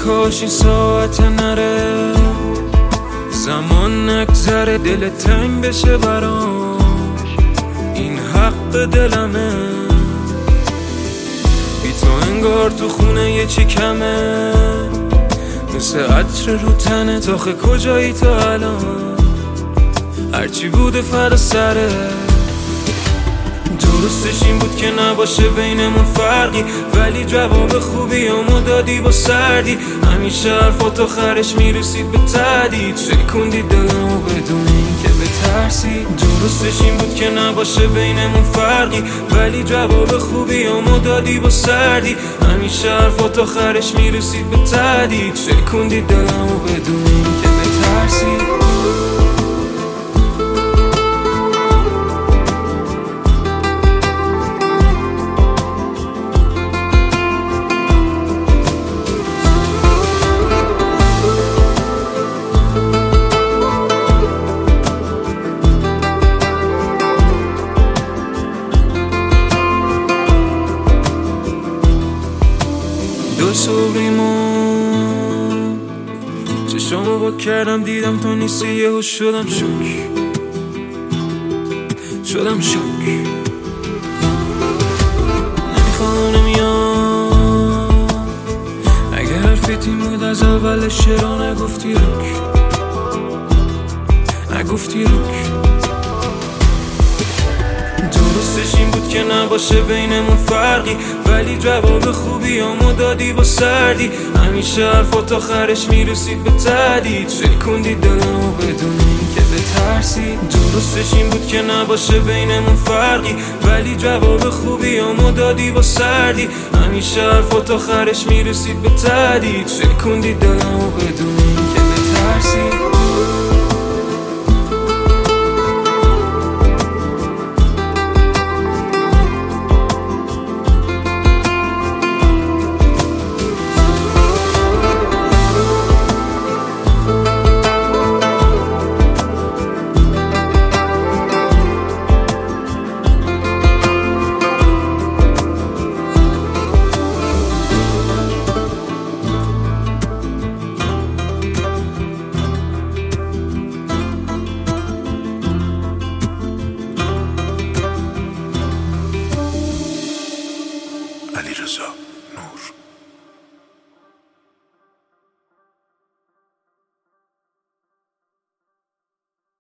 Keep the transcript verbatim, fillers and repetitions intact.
کاش این ساعت نره، زمان نگذره دل تنگ بشه برام، این حق دلمه. بی تو انگار تو خونه یه چی کمه، مثل عطر رو تنه. تاخه کجایی تو الان؟ هرچی بوده فدا سره. درستش این بود که نباشه بینمون فرقی، ولی جواب خوبی همو دادی با سردی. همیشه حرفات آخرش میرسید به تهدید، شکوندی دلمو بدون این که بترسی. درستش این بود که نباشه بینمون فرقی، ولی جواب خوبی همو دادی با سردی. همیشه حرفات آخرش میرسید به تهدید، شکوندی دلمو بدون این که بترسی. دو صبریمون چشامو با کردم دیدم تو نیستی، یهو شدم شوک شدم شوک. نمیخوام نمیام، اگه حرفت این بود از اولش چرا نگفتی روک نگفتی روک. درستش این بود که نباشه بینمون فرقی، ولی جواب خوبی همو دادی با سردی. همیشه حرفات آخرش میرسید به تهدید، شکوندی دلمو بدون این که بترسی. درستش این بود که نباشه بینمون فرقی، ولی جواب خوبی همو دادی با سردی. همیشه حرفات آخرش میرسید به تهدید، شکوندی دلمو بدون